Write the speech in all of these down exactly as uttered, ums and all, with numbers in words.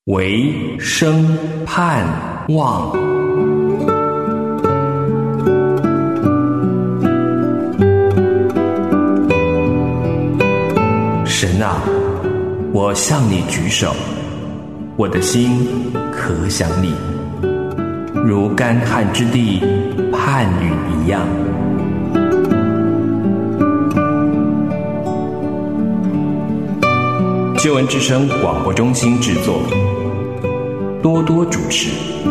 唯生盼望。神啊，我向你举手，我的心可想你，如干旱之地盼雨一样。救恩之声广播中心制作，多多主持。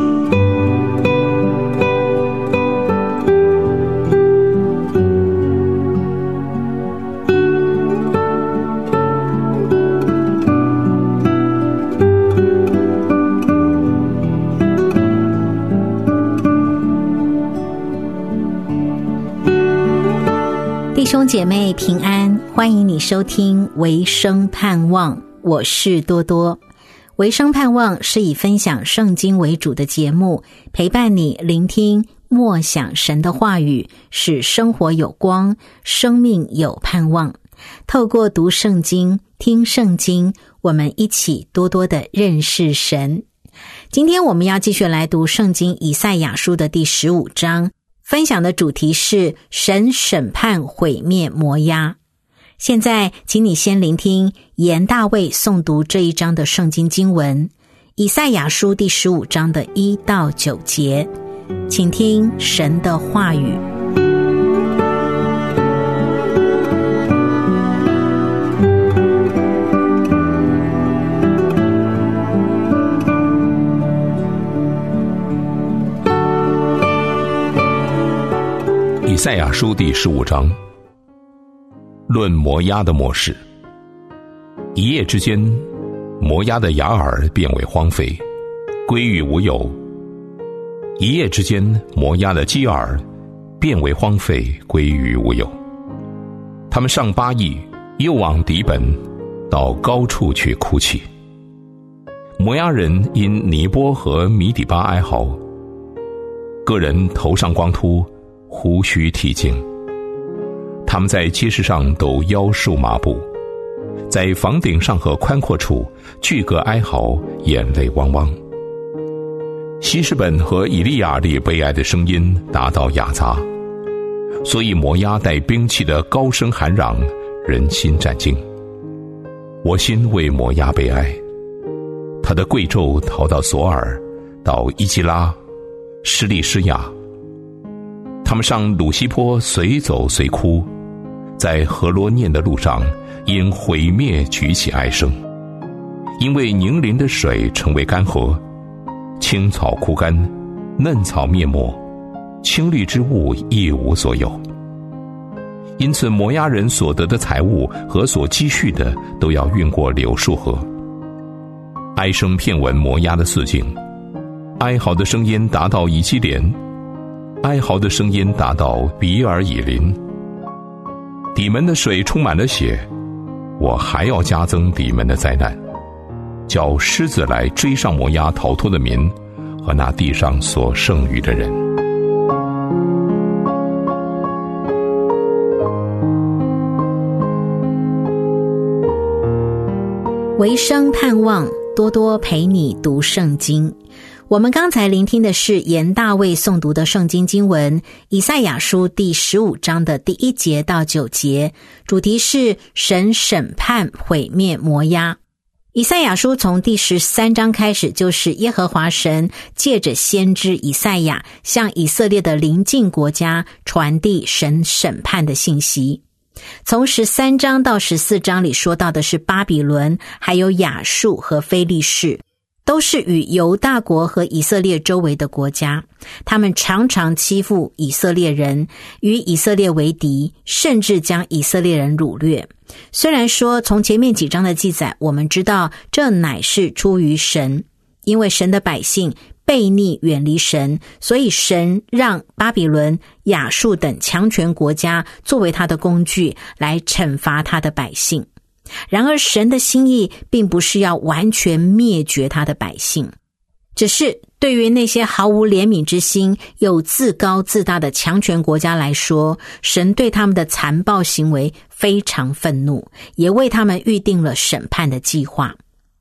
弟兄姐妹平安，欢迎你收听维生盼望，我是多多。维生盼望是以分享圣经为主的节目，陪伴你聆听默想神的话语，使生活有光，生命有盼望。透过读圣经、听圣经，我们一起多多的认识神。今天我们要继续来读圣经以赛亚书的第十五章，分享的主题是神审判毁灭摩押。现在请你先聆听严大卫诵读这一章的圣经经文，以赛亚书第十五章的一到九节，请听神的话语。 以赛亚书第十五章，论摩押的末世。一夜之间，摩押的雅尔变为荒废，归于无有；一夜之间，摩押的基尔变为荒废，归于无有。他们上巴益，又往底本，到高处去哭泣。摩押人因尼波和米底巴哀嚎，个人头上光秃，胡须剃净。他们在街市上都腰束麻布，在房顶上和宽阔处俱各哀嚎，眼泪汪汪。希实本和以利亚列悲哀的声音达到雅杂，所以摩押带兵器的高声喊嚷，人心战惊。我心为摩押悲哀，他的贵胄逃到索尔，到伊基拉、施利施亚。他们上鲁西坡随走随哭，在何罗念的路上因毁灭举起哀声，因为凝林的水成为干涸，青草枯干，嫩草灭没，青绿之物一无所有。因此摩押人所得的财物和所积蓄的都要运过柳树河。哀声遍闻摩押的四境，哀嚎的声音达到以基连，哀嚎的声音达到比尔以林。底门的水充满了血，我还要加增底门的灾难，叫狮子来追上摩押逃脱的民和那地上所剩余的人。 维生盼望，多多陪你读圣经。我们刚才聆听的是严大卫诵读的圣经经文，以赛亚书第十五章的第一节到九节，主题是神审判毁灭摩押。以赛亚书从第十三章开始，就是耶和华神借着先知以赛亚向以色列的邻近国家传递神审判的信息。从十三章到十四章里说到的是巴比伦，还有亚述和非利士，都是与犹大国和以色列周围的国家，他们常常欺负以色列人，与以色列为敌，甚至将以色列人掳掠。虽然说从前面几章的记载，我们知道这乃是出于神，因为神的百姓悖逆远离神，所以神让巴比伦、亚述等强权国家作为他的工具来惩罚他的百姓。然而神的心意并不是要完全灭绝他的百姓，只是对于那些毫无怜悯之心、有自高自大的强权国家来说，神对他们的残暴行为非常愤怒，也为他们预定了审判的计划。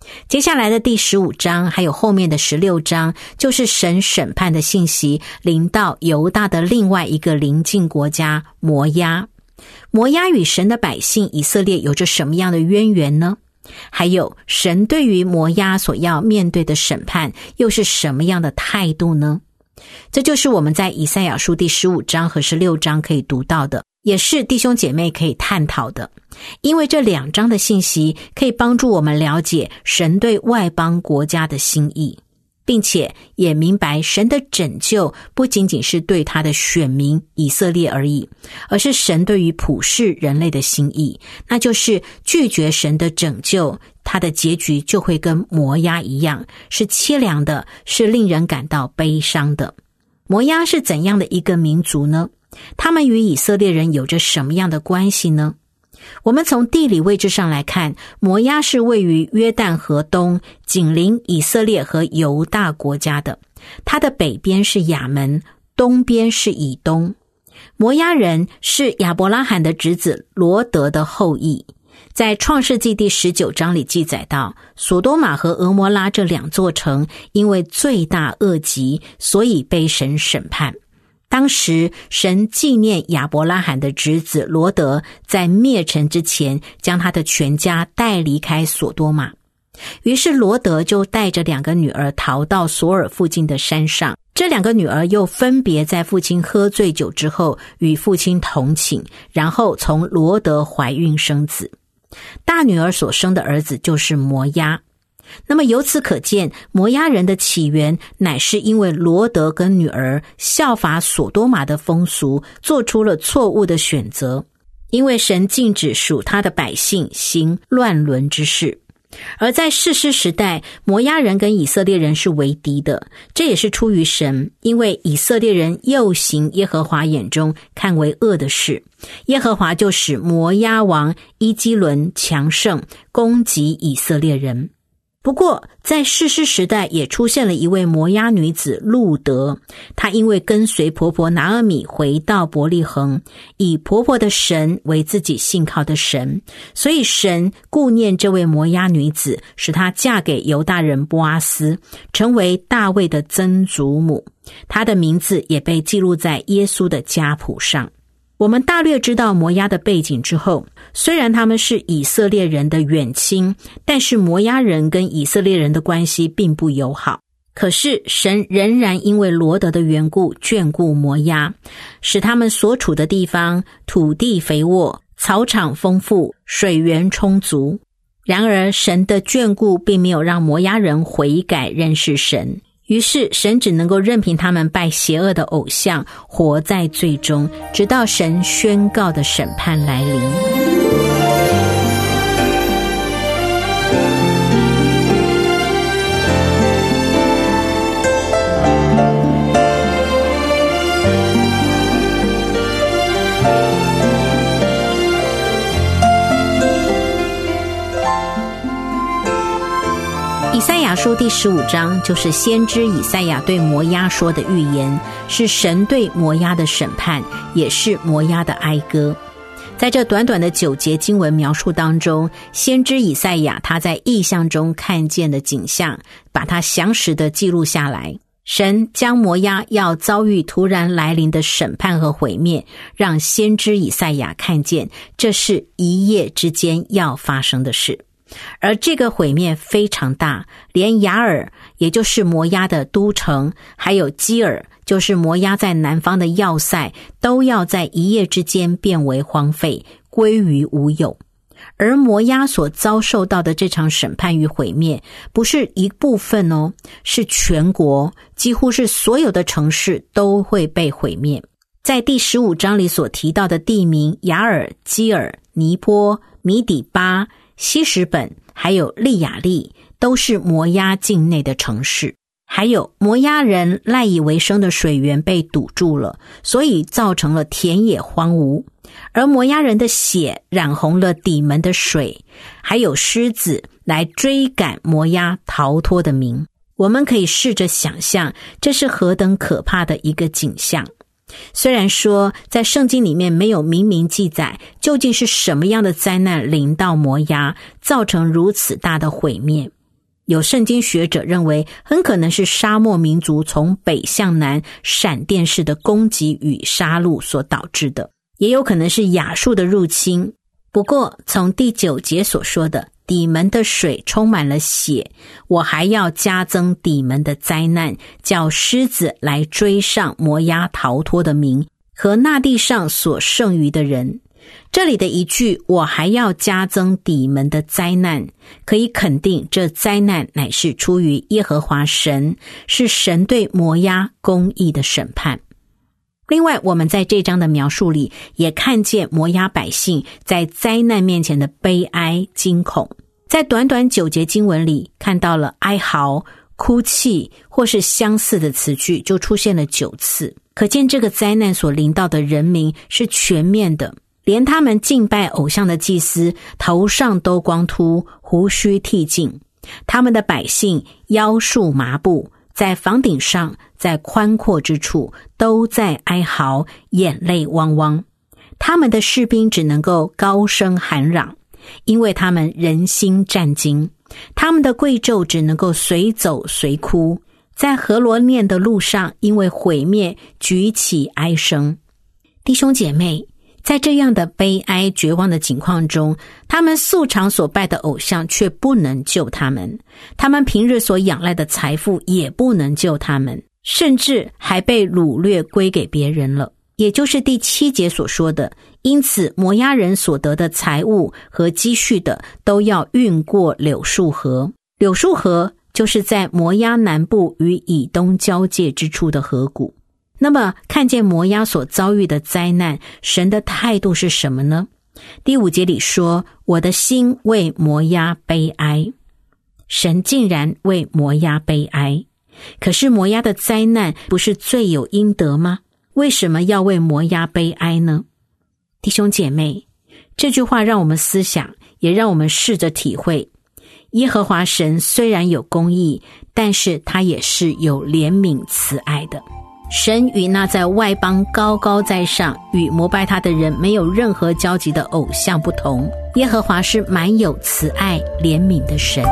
接下来的第十五章还有后面的十六章，就是神审判的信息临到犹大的另外一个邻近国家摩押。摩押与神的百姓以色列有着什么样的渊源呢？还有神对于摩押所要面对的审判又是什么样的态度呢？这就是我们在以赛亚书第十五章和十六章可以读到的，也是弟兄姐妹可以探讨的。因为这两章的信息可以帮助我们了解神对外邦国家的心意，并且也明白神的拯救不仅仅是对他的选民以色列而已，而是神对于普世人类的心意，那就是拒绝神的拯救，他的结局就会跟摩押一样，是凄凉的，是令人感到悲伤的。摩押是怎样的一个民族呢？他们与以色列人有着什么样的关系呢？我们从地理位置上来看，摩押是位于约旦河东，紧邻以色列和犹大国家的。它的北边是亚门，东边是以东。摩押人是亚伯拉罕的侄子罗德的后裔。在创世纪第十九章里记载到，索多玛和俄摩拉这两座城因为罪大恶极，所以被神审判。当时神纪念亚伯拉罕的侄子罗德在灭城之前将他的全家带离开索多玛，于是罗德就带着两个女儿逃到索尔附近的山上。这两个女儿又分别在父亲喝醉酒之后与父亲同寝，然后从罗德怀孕生子。大女儿所生的儿子就是摩押。那么由此可见，摩押人的起源乃是因为罗德跟女儿效法索多玛的风俗，做出了错误的选择，因为神禁止属他的百姓行乱伦之事。而在士师时代，摩押人跟以色列人是为敌的，这也是出于神，因为以色列人又行耶和华眼中看为恶的事，耶和华就使摩押王伊基伦强盛，攻击以色列人。不过在士师时代也出现了一位摩押女子路德，她因为跟随婆婆拿俄米回到伯利恒，以婆婆的神为自己信靠的神，所以神顾念这位摩押女子，使她嫁给犹大人波阿斯，成为大卫的曾祖母，她的名字也被记录在耶稣的家谱上。我们大略知道摩押的背景之后，虽然他们是以色列人的远亲，但是摩押人跟以色列人的关系并不友好。可是神仍然因为罗德的缘故眷顾摩押，使他们所处的地方土地肥沃，草场丰富，水源充足。然而神的眷顾并没有让摩押人悔改认识神，于是神只能够任凭他们拜邪恶的偶像，活在罪中，直到神宣告的审判来临。以赛亚书第十五章就是先知以赛亚对摩押说的预言，是神对摩押的审判，也是摩押的哀歌。在这短短的九节经文描述当中，先知以赛亚他在异象中看见的景象，把它详实的记录下来。神将摩押要遭遇突然来临的审判和毁灭，让先知以赛亚看见这是一夜之间要发生的事。而这个毁灭非常大，连雅尔也就是摩押的都城，还有基尔就是摩押在南方的要塞，都要在一夜之间变为荒废，归于无有。而摩押所遭受到的这场审判与毁灭不是一部分哦，是全国，几乎是所有的城市都会被毁灭。在第十五章里所提到的地名雅尔、基尔、尼波、米底巴、希什本还有利亚利，都是摩押境内的城市。还有摩押人赖以为生的水源被堵住了，所以造成了田野荒芜。而摩押人的血染红了底门的水，还有狮子来追赶摩押逃脱的民。我们可以试着想象，这是何等可怕的一个景象。虽然说在圣经里面没有明明记载究竟是什么样的灾难临到摩押，造成如此大的毁灭， 有圣经学者认为，很可能是沙漠民族从北向南闪电式的攻击与杀戮所导致的，也有可能是亚述的入侵。不过从第九节所说的底门的水充满了血，我还要加增底门的灾难，叫狮子来追上摩押逃脱的民和那地上所剩余的人。这里的一句我还要加增底门的灾难，可以肯定这灾难乃是出于耶和华神，是神对摩押公义的审判。另外，我们在这章的描述里也看见摩押百姓在灾难面前的悲哀惊恐。在短短九节经文里看到了哀嚎、哭泣或是相似的词句就出现了九次，可见这个灾难所临到的人民是全面的，连他们敬拜偶像的祭司头上都光秃，胡须剃尽，他们的百姓腰束麻布，在房顶上，在宽阔之处都在哀嚎，眼泪汪汪。他们的士兵只能够高声喊嚷，因为他们人心战惊。他们的贵胄只能够随走随哭，在河罗念的路上，因为毁灭举起哀声。弟兄姐妹，在这样的悲哀绝望的境况中，他们素常所拜的偶像却不能救他们，他们平日所仰赖的财富也不能救他们，甚至还被掳掠归给别人了。也就是第七节所说的，因此摩押人所得的财物和积蓄的都要运过柳树河。柳树河就是在摩押南部与以东交界之处的河谷。那么看见摩押所遭遇的灾难，神的态度是什么呢？第五节里说，我的心为摩押悲哀。神竟然为摩押悲哀，可是摩押的灾难不是罪有应得吗？为什么要为摩押悲哀呢？弟兄姐妹，这句话让我们思想，也让我们试着体会，耶和华神虽然有公义，但是他也是有怜悯慈爱的。神与那在外邦高高在上，与膜拜他的人没有任何交集的偶像不同，耶和华是满有慈爱怜悯的神。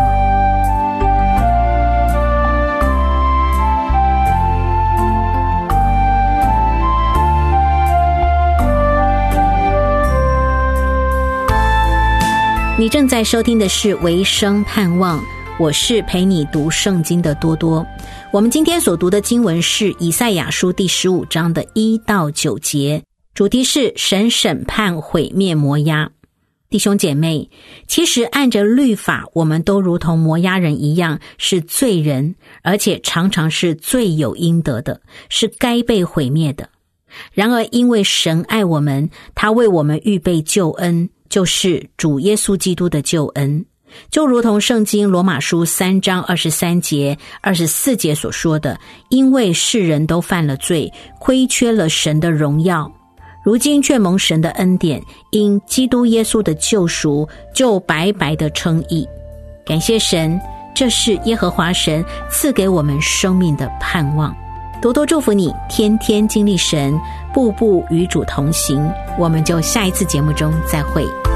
你正在收听的是维生盼望，我是陪你读圣经的多多。我们今天所读的经文是以赛亚书第十五章的一到九节，主题是神审判毁灭摩押。弟兄姐妹，其实按着律法，我们都如同摩押人一样是罪人，而且常常是罪有应得的，是该被毁灭的。然而因为神爱我们，他为我们预备救恩，就是主耶稣基督的救恩。就如同圣经罗马书三章二十三节、二十四节所说的，因为世人都犯了罪，亏缺了神的荣耀，如今却蒙神的恩典，因基督耶稣的救赎，就白白的称义。感谢神，这是耶和华神赐给我们生命的盼望。多多祝福你，天天经历神，步步与主同行。我们就下一次节目中再会。